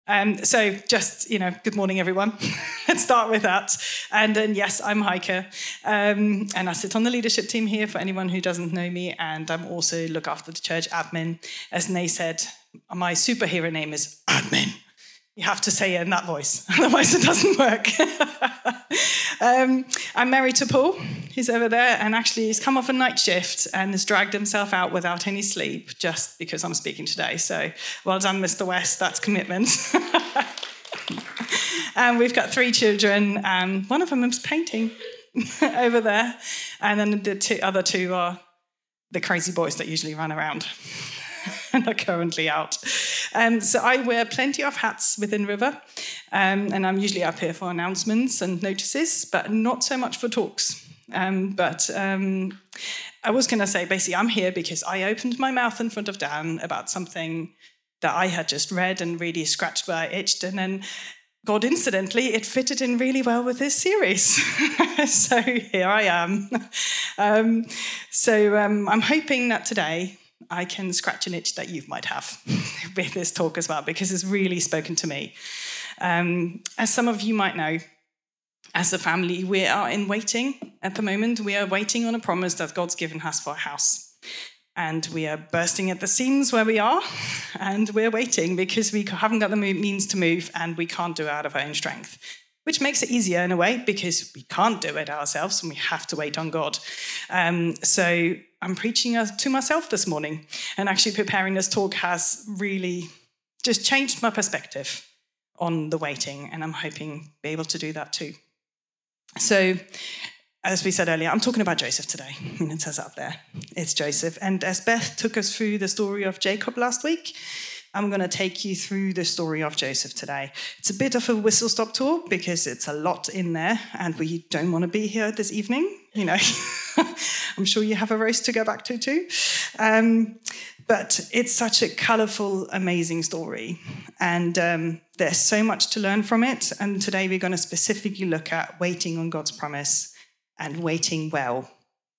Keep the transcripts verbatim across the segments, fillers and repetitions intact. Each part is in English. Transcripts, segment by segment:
Um, so just, you know, good morning, everyone. Let's start with that. And then, yes, I'm Heike. Um, and I sit on the leadership team here for anyone who doesn't know me. And I'm also look after the church admin. As Nay said, my superhero name is admin. You have to say it in that voice, otherwise it doesn't work. um, I'm married to Paul, who's over there, and actually he's come off a night shift and has dragged himself out without any sleep just because I'm speaking today. So well done, Mister West, that's commitment. And we've got three children, and one of them is painting over there, and then the two, other two are the crazy boys that usually run around. And are currently out. Um, so I wear plenty of hats within River, um, and I'm usually up here for announcements and notices, but not so much for talks. Um, but um, I was going to say, basically, I'm here because I opened my mouth in front of Dan about something that I had just read and really scratched where I itched, and then God, incidentally, it fitted in really well with this series. So here I am. Um, so um, I'm hoping that today I can scratch an itch that you might have with this talk as well, because it's really spoken to me. Um, as some of you might know, as a family, we are in waiting at the moment. We are waiting on a promise that God's given us for a house. And we are bursting at the seams where we are, and we're waiting because we haven't got the means to move and we can't do it out of our own strength, which makes it easier in a way because we can't do it ourselves and we have to wait on God. Um, so I'm preaching to myself this morning, and actually preparing this talk has really just changed my perspective on the waiting, and I'm hoping to be able to do that too. So, as we said earlier, I'm talking about Joseph today. I mean, it says up there, it's Joseph. And as Beth took us through the story of Jacob last week, I'm going to take you through the story of Joseph today. It's a bit of a whistle-stop tour because it's a lot in there, and we don't want to be here this evening. You know, I'm sure you have a roast to go back to too. Um, but it's such a colourful, amazing story, and um, there's so much to learn from it. And today we're going to specifically look at waiting on God's promise and waiting well.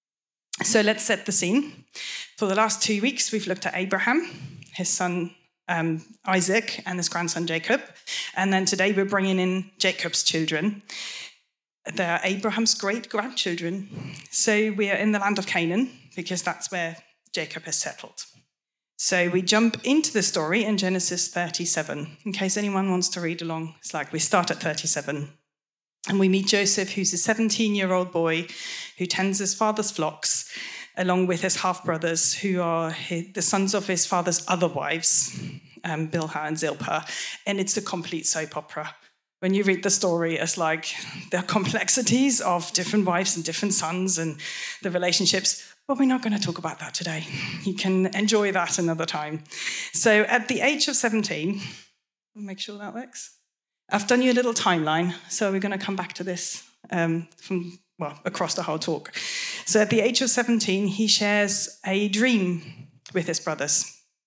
So let's set the scene. For the last two weeks, we've looked at Abraham, his son Um, Isaac, and his grandson Jacob. And then today we're bringing in Jacob's children. They're Abraham's great-grandchildren. So we are in the land of Canaan because that's where Jacob has settled. So we jump into the story in Genesis thirty-seven. In case anyone wants to read along, it's like we start at thirty-seven. And we meet Joseph, who's a seventeen-year-old boy who tends his father's flocks, along with his half-brothers, who are his, the sons of his father's other wives, um, Bilhah and Zilpah. And it's a complete soap opera. When you read the story, it's like the complexities of different wives and different sons and the relationships. But we're not going to talk about that today. You can enjoy that another time. So at the age of seventeen, we'll make sure that works. I've done you a little timeline, so we're going to come back to this um, from well, across the whole talk. So at the age of seventeen, he shares a dream with his brothers.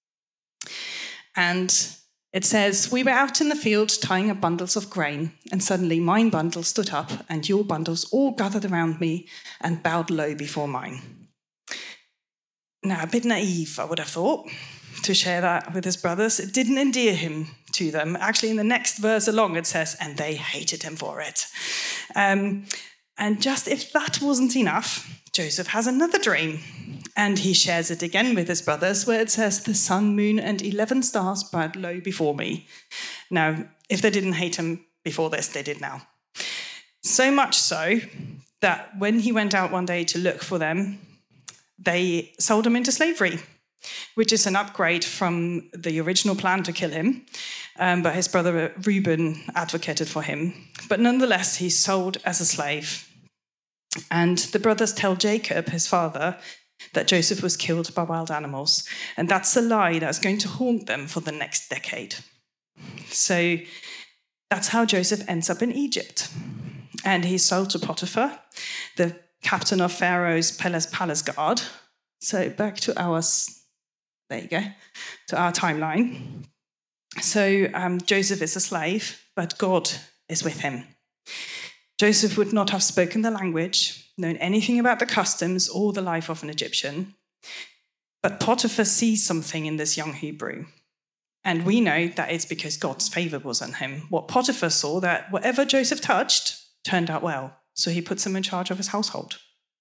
And it says, "We were out in the field tying up bundles of grain, and suddenly mine bundle stood up, and your bundles all gathered around me and bowed low before mine." Now, a bit naive, I would have thought, to share that with his brothers. It didn't endear him to them. Actually, in the next verse along, it says, "And they hated him for it." Um, And just if that wasn't enough, Joseph has another dream, and he shares it again with his brothers, where it says, "The sun, moon, and eleven stars bowed low before me." Now, if they didn't hate him before this, they did now. So much so that when he went out one day to look for them, they sold him into slavery, which is an upgrade from the original plan to kill him. Um, but his brother Reuben advocated for him. But nonetheless, he's sold as a slave. And the brothers tell Jacob, his father, that Joseph was killed by wild animals. And that's a lie that's going to haunt them for the next decade. So that's how Joseph ends up in Egypt. And he's sold to Potiphar, the captain of Pharaoh's palace guard. So back to ours. There you go, to our timeline. So um, Joseph is a slave, but God is with him. Joseph would not have spoken the language, known anything about the customs or the life of an Egyptian. But Potiphar sees something in this young Hebrew. And we know that it's because God's favor was on him. What Potiphar saw, that whatever Joseph touched turned out well. So he puts him in charge of his household.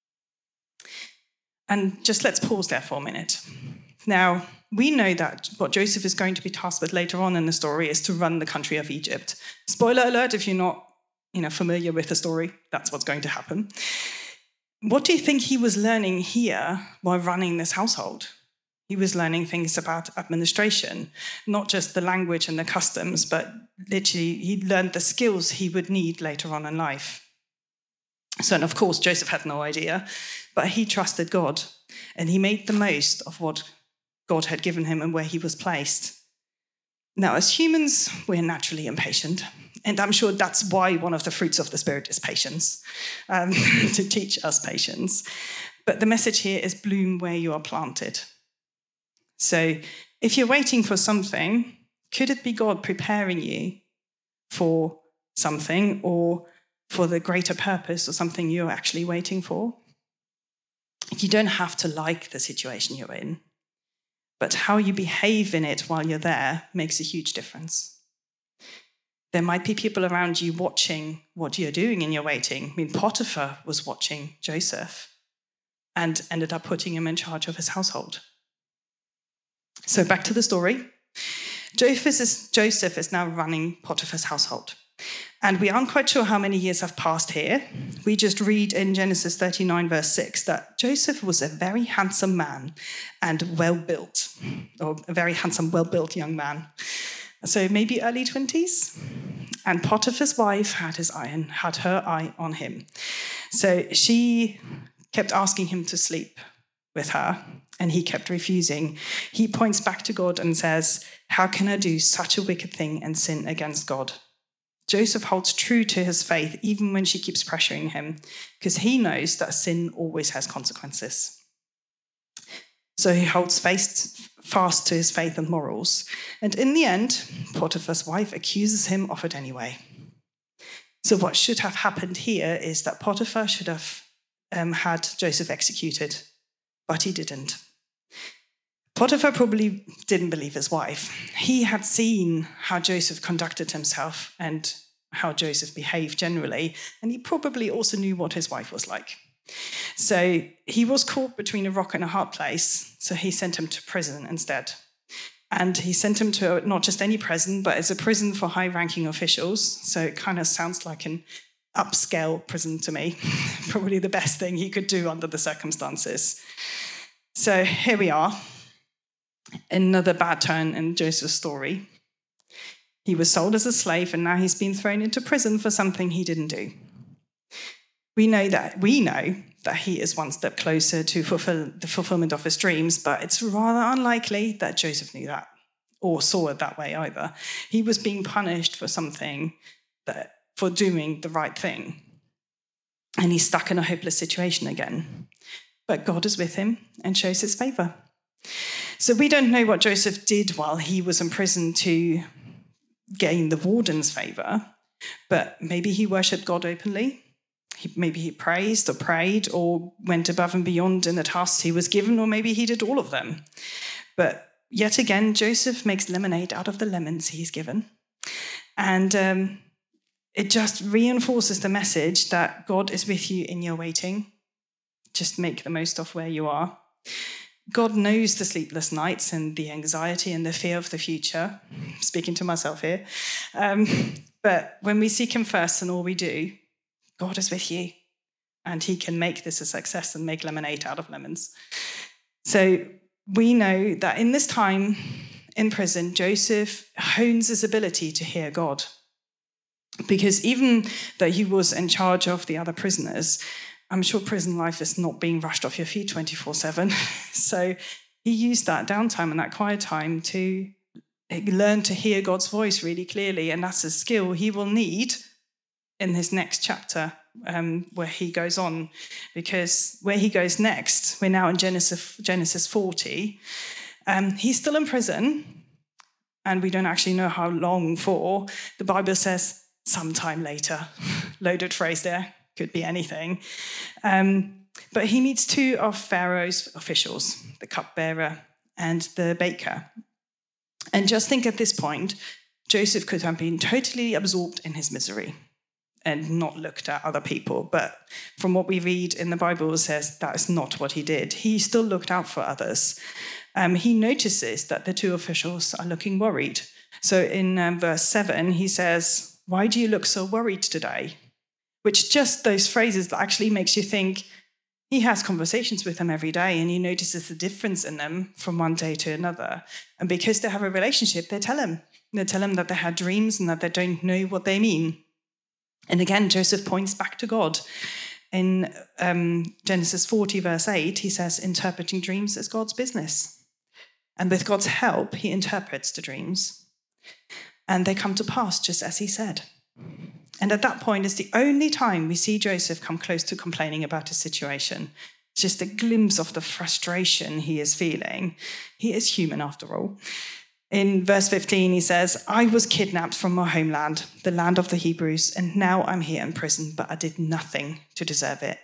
And just let's pause there for a minute. Now, we know that what Joseph is going to be tasked with later on in the story is to run the country of Egypt. Spoiler alert, if you're not you know, familiar with the story, that's what's going to happen. What do you think he was learning here while running this household? He was learning things about administration, not just the language and the customs, but literally he learned the skills he would need later on in life. So, and of course, Joseph had no idea, but he trusted God and he made the most of what God had given him and where he was placed. Now, as humans, we're naturally impatient. And I'm sure that's why one of the fruits of the Spirit is patience, um, to teach us patience. But the message here is bloom where you are planted. So if you're waiting for something, could it be God preparing you for something or for the greater purpose or something you're actually waiting for? You don't have to like the situation you're in, but how you behave in it while you're there makes a huge difference. There might be people around you watching what you're doing in your waiting. I mean, Potiphar was watching Joseph and ended up putting him in charge of his household. So back to the story. Joseph is, Joseph is now running Potiphar's household. And we aren't quite sure how many years have passed here. We just read in Genesis thirty-nine, verse six, that Joseph was a very handsome man and well-built, or a very handsome, well-built young man. So maybe early twenties. And Potiphar's wife had his eye, had her eye on him. So she kept asking him to sleep with her, and he kept refusing. He points back to God and says, "How can I do such a wicked thing and sin against God?" Joseph holds true to his faith even when she keeps pressuring him, because he knows that sin always has consequences. So he holds fast to his faith and morals. And in the end, Potiphar's wife accuses him of it anyway. So what should have happened here is that Potiphar should have um, had Joseph executed, but he didn't. Potiphar probably didn't believe his wife. He had seen how Joseph conducted himself and how Joseph behaved generally, and he probably also knew what his wife was like. So he was caught between a rock and a hard place, so he sent him to prison instead. And he sent him to not just any prison, but it's a prison for high-ranking officials, so it kind of sounds like an upscale prison to me. Probably the best thing he could do under the circumstances. So here we are. Another bad turn in Joseph's story. He was sold as a slave, and now he's been thrown into prison for something he didn't do. We know that we know that he is one step closer to fulfill the fulfillment of his dreams, but it's rather unlikely that Joseph knew that or saw it that way either. He was being punished for something that for doing the right thing, and he's stuck in a hopeless situation again. But God is with him and shows his favor. So we don't know what Joseph did while he was in prison to gain the warden's favor, but maybe he worshipped God openly. He, maybe he praised or prayed or went above and beyond in the tasks he was given, or maybe he did all of them. But yet again, Joseph makes lemonade out of the lemons he's given. And um, it just reinforces the message that God is with you in your waiting. Just make the most of where you are. God knows the sleepless nights and the anxiety and the fear of the future. I'm speaking to myself here. Um, but when we seek him first in all we do, God is with you, and he can make this a success and make lemonade out of lemons. So we know that in this time in prison, Joseph hones his ability to hear God. Because even though he was in charge of the other prisoners, I'm sure prison life is not being rushed off your feet twenty-four seven. So he used that downtime and that quiet time to learn to hear God's voice really clearly. And that's a skill he will need in his next chapter, um, where he goes on. Because where he goes next, we're now in Genesis, Genesis forty. Um, he's still in prison, and we don't actually know how long for. The Bible says sometime later. Loaded phrase there. Could be anything. Um, but he meets two of Pharaoh's officials, the cupbearer and the baker. And just think at this point, Joseph could have been totally absorbed in his misery and not looked at other people. But from what we read in the Bible, it says that is not what he did. He still looked out for others. Um, he notices that the two officials are looking worried. So in um, verse seven, he says, "Why do you look so worried today?" Which just those phrases that actually makes you think, he has conversations with them every day and he notices the difference in them from one day to another. And because they have a relationship, they tell him. They tell him that they had dreams and that they don't know what they mean. And again, Joseph points back to God. In um, Genesis forty, verse eight, he says, interpreting dreams is God's business. And with God's help, he interprets the dreams. And they come to pass just as he said. And at that point, it's the only time we see Joseph come close to complaining about his situation. It's just a glimpse of the frustration he is feeling. He is human after all. In verse fifteen, he says, "I was kidnapped from my homeland, the land of the Hebrews, and now I'm here in prison, but I did nothing to deserve it."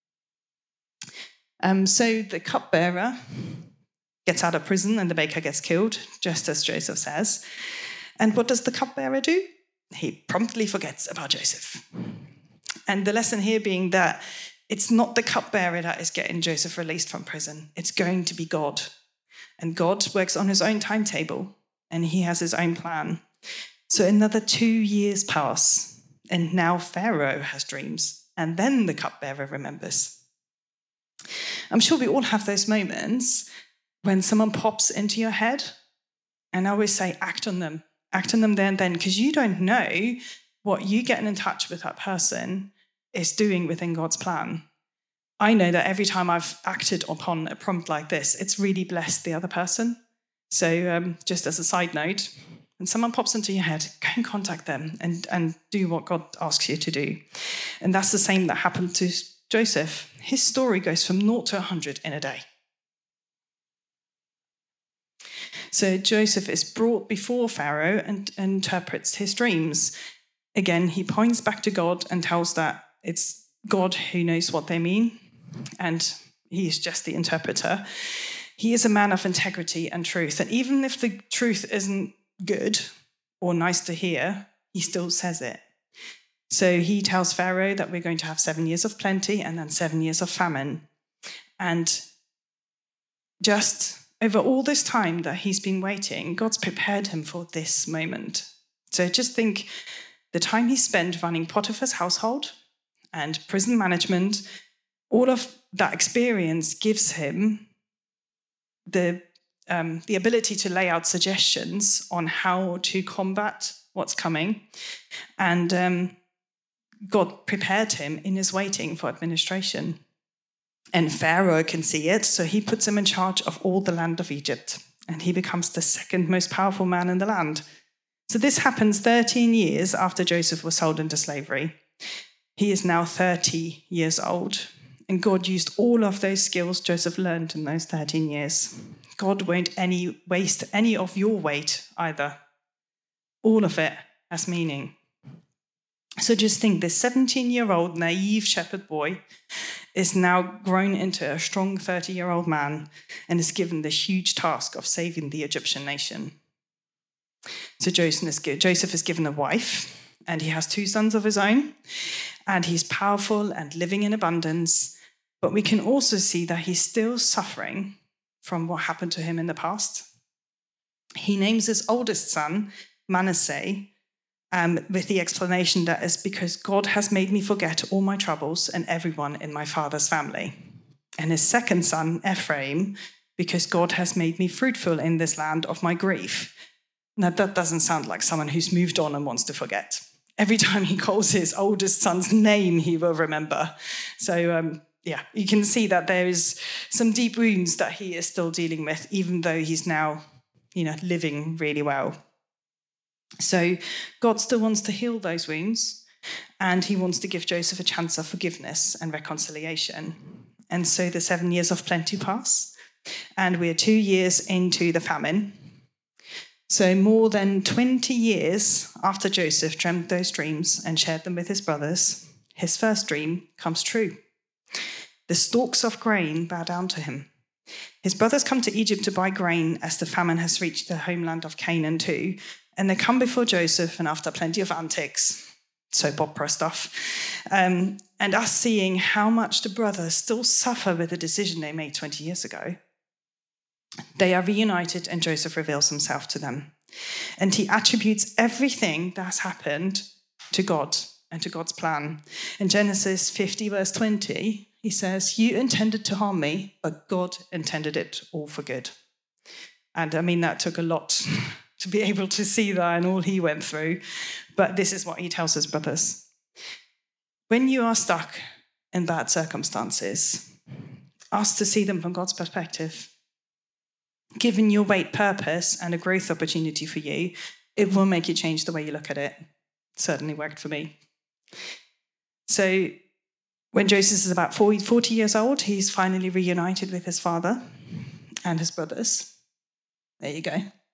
Um, so the cupbearer gets out of prison and the baker gets killed, just as Joseph says. And what does the cupbearer do? He promptly forgets about Joseph. And the lesson here being that it's not the cupbearer that is getting Joseph released from prison. It's going to be God. And God works on his own timetable, and he has his own plan. So another two years pass, and now Pharaoh has dreams, and then the cupbearer remembers. I'm sure we all have those moments when someone pops into your head, and I always say, act on them. Act on them there and then, because you don't know what you getting in touch with that person is doing within God's plan. I know that every time I've acted upon a prompt like this, it's really blessed the other person. So um, just as a side note, when someone pops into your head, go and contact them and, and do what God asks you to do. And that's the same that happened to Joseph. His story goes from naught to one hundred in a day. So Joseph is brought before Pharaoh and, and interprets his dreams. Again, he points back to God and tells that it's God who knows what they mean, and he is just the interpreter. He is a man of integrity and truth, and even if the truth isn't good or nice to hear, he still says it. So he tells Pharaoh that we're going to have seven years of plenty and then seven years of famine. And just over all this time that he's been waiting, God's prepared him for this moment. So just think the time he spent running Potiphar's household and prison management, all of that experience gives him the, um, the ability to lay out suggestions on how to combat what's coming. And um, God prepared him in his waiting for administration. And Pharaoh can see it, so he puts him in charge of all the land of Egypt, and he becomes the second most powerful man in the land. So this happens thirteen years after Joseph was sold into slavery. He is now thirty years old, and God used all of those skills Joseph learned in those thirteen years. God won't any waste any of your weight either. All of it has meaning. So just think, this seventeen-year-old naive shepherd boy is now grown into a strong thirty-year-old man and is given the huge task of saving the Egyptian nation. So Joseph is given a wife, and he has two sons of his own, and he's powerful and living in abundance, but we can also see that he's still suffering from what happened to him in the past. He names his oldest son Manasseh, Um, with the explanation that it's because God has made me forget all my troubles and everyone in my father's family. And his second son, Ephraim, because God has made me fruitful in this land of my grief. Now, that doesn't sound like someone who's moved on and wants to forget. Every time he calls his oldest son's name, he will remember. So, um, yeah, you can see that there is some deep wounds that he is still dealing with, even though he's now, you know, living really well. So God still wants to heal those wounds, and he wants to give Joseph a chance of forgiveness and reconciliation. And so the seven years of plenty pass, and we're two years into the famine. So more than twenty years after Joseph dreamt those dreams and shared them with his brothers, his first dream comes true. The stalks of grain bow down to him. His brothers come to Egypt to buy grain as the famine has reached the homeland of Canaan too. And they come before Joseph, and after plenty of antics, soap opera stuff, um, and us seeing how much the brothers still suffer with the decision they made twenty years ago, they are reunited and Joseph reveals himself to them. And he attributes everything that's happened to God and to God's plan. In Genesis fifty, verse twenty, he says, "You intended to harm me, but God intended it all for good." And I mean, that took a lot to be able to see that and all he went through. But this is what he tells his brothers. When you are stuck in bad circumstances, ask to see them from God's perspective. Given your weight purpose and a growth opportunity for you, it will make you change the way you look at it. It certainly worked for me. So when Joseph is about forty years old, he's finally reunited with his father and his brothers. There you go.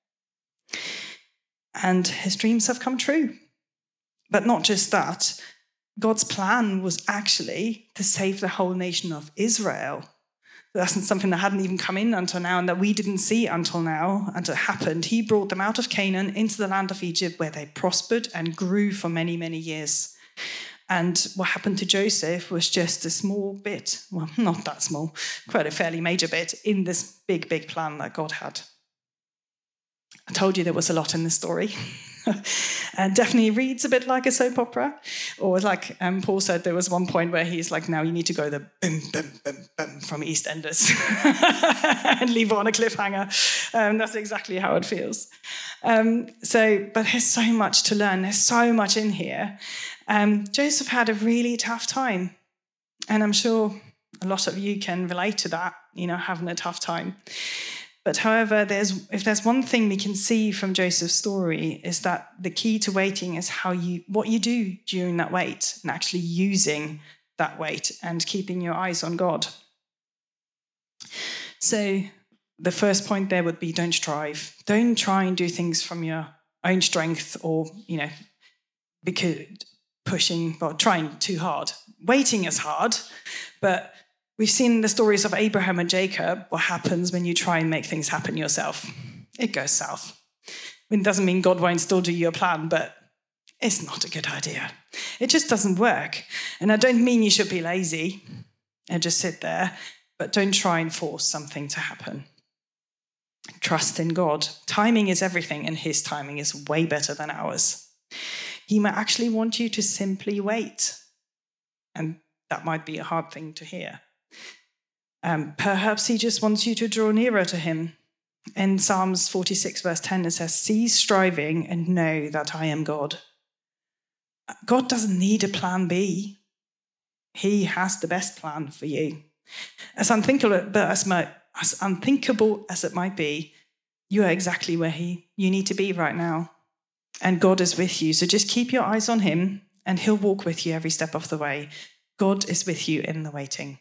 And his dreams have come true. But not just that. God's plan was actually to save the whole nation of Israel. That's something that hadn't even come in until now and that we didn't see until now, until it happened. He brought them out of Canaan into the land of Egypt where they prospered and grew for many, many years. And what happened to Joseph was just a small bit, well, not that small, quite a fairly major bit in this big, big plan that God had. I told you there was a lot in this story. And definitely reads a bit like a soap opera. Or like um, Paul said, there was one point where he's like, now you need to go the boom, boom, boom, boom from EastEnders and leave on a cliffhanger. Um, that's exactly how it feels. Um, so, but there's so much to learn. There's so much in here. Um, Joseph had a really tough time. And I'm sure a lot of you can relate to that, you know, having a tough time. But however, there's if there's one thing we can see from Joseph's story is that the key to waiting is how you what you do during that wait and actually using that wait and keeping your eyes on God. So the first point there would be don't strive. Don't try and do things from your own strength or, you know, because pushing or trying too hard. Waiting is hard, but we've seen the stories of Abraham and Jacob, what happens when you try and make things happen yourself. It goes south. I mean, it doesn't mean God won't still do your plan, but it's not a good idea. It just doesn't work. And I don't mean you should be lazy and just sit there, but don't try and force something to happen. Trust in God. Timing is everything, and his timing is way better than ours. He might actually want you to simply wait. And that might be a hard thing to hear. Um, perhaps he just wants you to draw nearer to him. In Psalms forty-six, verse ten, it says, "Cease striving and know that I am God." God doesn't need a plan B. He has the best plan for you. As unthinkable, but as, my, as unthinkable as it might be, you are exactly where he, you need to be right now. And God is with you. So just keep your eyes on him, and he'll walk with you every step of the way. God is with you in the waiting.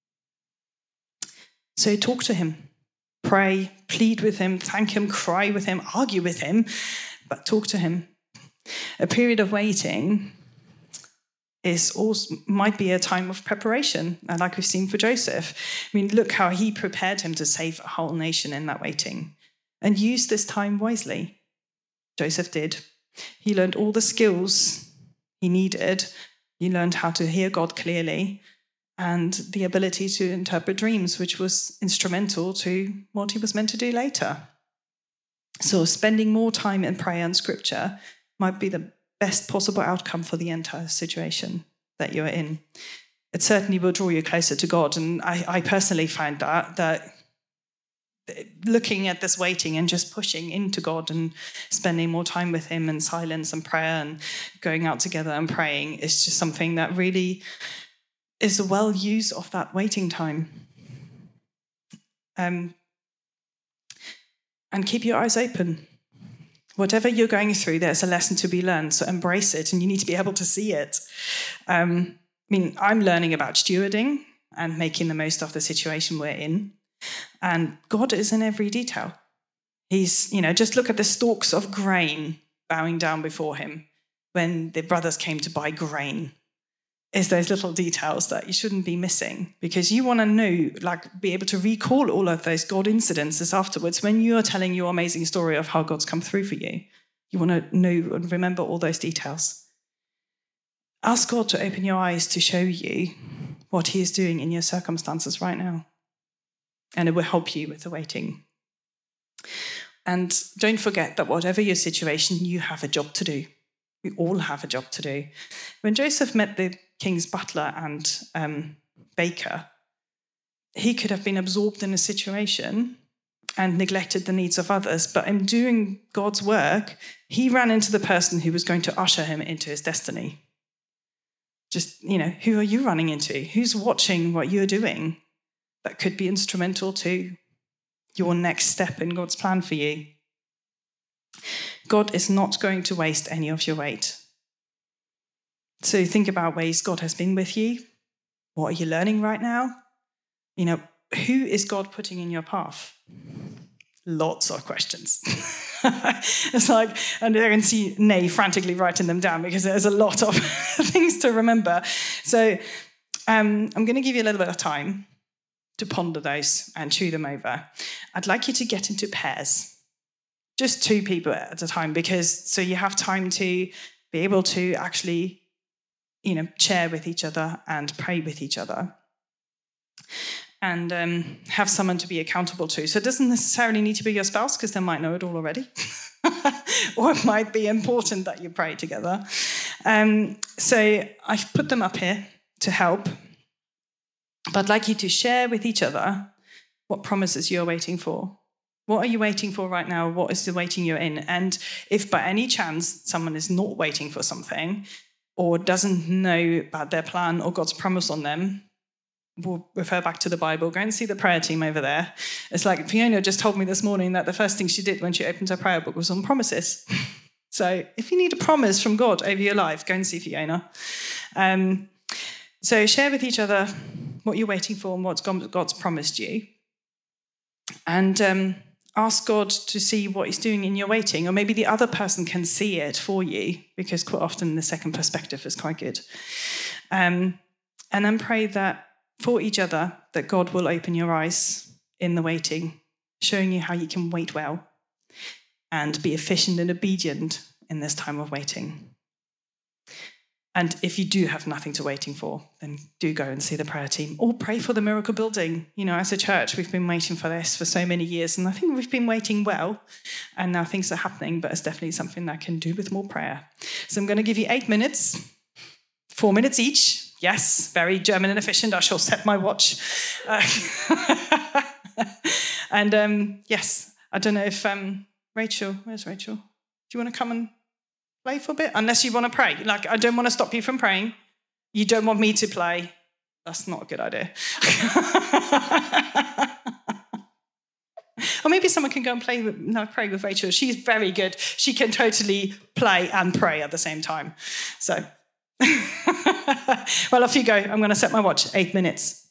So talk to him, pray, plead with him, thank him, cry with him, argue with him, but talk to him. A period of waiting is also might be a time of preparation, like we've seen for Joseph. I mean, look how he prepared him to save a whole nation in that waiting, and use this time wisely. Joseph did. He learned all the skills he needed. He learned how to hear God clearly, and the ability to interpret dreams, which was instrumental to what he was meant to do later. So spending more time in prayer and scripture might be the best possible outcome for the entire situation that you're in. It certainly will draw you closer to God. And I, I personally find that, that looking at this waiting and just pushing into God and spending more time with him in silence and prayer and going out together and praying is just something that really is a well use of that waiting time. Um, and keep your eyes open. Whatever you're going through, there's a lesson to be learned, so embrace it, and you need to be able to see it. Um, I mean, I'm learning about stewarding and making the most of the situation we're in, and God is in every detail. He's, you know, just look at the stalks of grain bowing down before him when the brothers came to buy grain. is those little details that you shouldn't be missing, because you want to know, like, be able to recall all of those God incidences afterwards when you are telling your amazing story of how God's come through for you. You want to know and remember all those details. Ask God to open your eyes to show you what he is doing in your circumstances right now. And it will help you with the waiting. And don't forget that whatever your situation, you have a job to do. We all have a job to do. When Joseph met the king's butler and um, baker, he could have been absorbed in a situation and neglected the needs of others. But in doing God's work, he ran into the person who was going to usher him into his destiny. Just, you know, who are you running into? Who's watching what you're doing that could be instrumental to your next step in God's plan for you? God is not going to waste any of your wait. So think about ways God has been with you. What are you learning right now? You know, who is God putting in your path? Lots of questions. It's like, and I can see Nay frantically writing them down because there's a lot of things to remember. So um, I'm going to give you a little bit of time to ponder those and chew them over. I'd like you to get into pairs, just two people at a time, because so you have time to be able to actually, you know, share with each other and pray with each other, and um, have someone to be accountable to. So it doesn't necessarily need to be your spouse, because they might know it all already. Or it might be important that you pray together. Um, so I've put them up here to help. But I'd like you to share with each other what promises you're waiting for. What are you waiting for right now? What is the waiting you're in? And if by any chance someone is not waiting for something or doesn't know about their plan or God's promise on them, we'll refer back to the Bible. Go and see the prayer team over there. It's like Fiona just told me this morning that the first thing she did when she opened her prayer book was on promises. So if you need a promise from God over your life, go and see Fiona. Um, so share with each other what you're waiting for and what God's promised you. And um, ask God to see what he's doing in your waiting. Or maybe the other person can see it for you, because quite often the second perspective is quite good. Um, and then pray that for each other, that God will open your eyes in the waiting, showing you how you can wait well and be efficient and obedient in this time of waiting. And if you do have nothing to waiting for, then do go and see the prayer team or pray for the miracle building. You know, as a church, we've been waiting for this for so many years, and I think we've been waiting well, and now things are happening, but it's definitely something that can do with more prayer. So I'm going to give you eight minutes, four minutes each. Yes, very German and efficient. I shall set my watch. Uh, and um, yes, I don't know if um, Rachel, where's Rachel? Do you want to come and play for a bit? Unless you want to pray. Like, I don't want to stop you from praying. You don't want me to play. That's not a good idea. Or maybe someone can go and play with, no, pray with Rachel. She's very good. She can totally play and pray at the same time. So, well, off you go. I'm going to set my watch. Eight minutes.